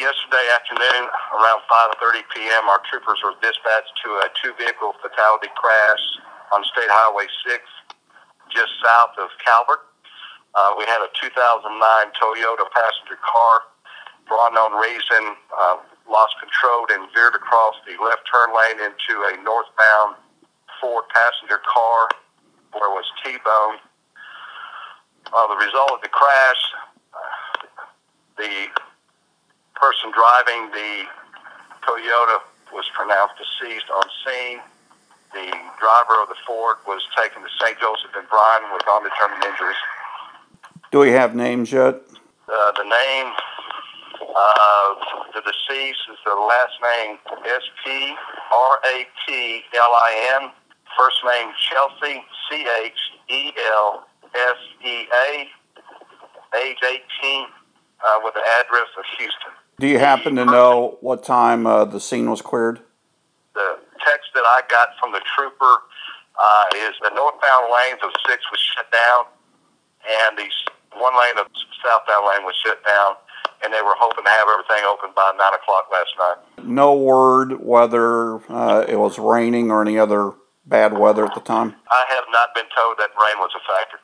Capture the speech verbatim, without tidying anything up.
yesterday afternoon, around five thirty p.m., our troopers were dispatched to a two-vehicle fatality crash on State Highway six, just south of Calvert. Uh, we had a two thousand nine Toyota passenger car, for unknown reason, uh, lost control and veered across the left turn lane into a northbound Ford passenger car where it was T-boned. Uh, the result of the crash, uh, the person driving the Toyota was pronounced deceased on scene. The driver of the Ford was taken to Saint Joseph and Bryan with undetermined injuries. Do we have names yet? Uh, the name, uh, the deceased is the last name S P R A T L I N, first name Chelsea, C H E L S E A, age eighteen, uh, with the address of Houston. Do you happen to know what time uh, the scene was cleared? The text that I got from the trooper uh, is the northbound lanes of six was shut down, and the one lane of southbound lane was shut down, and they were hoping to have everything open by nine o'clock last night. No word whether uh, it was raining or any other bad weather at the time? I have not been told that rain was a factor.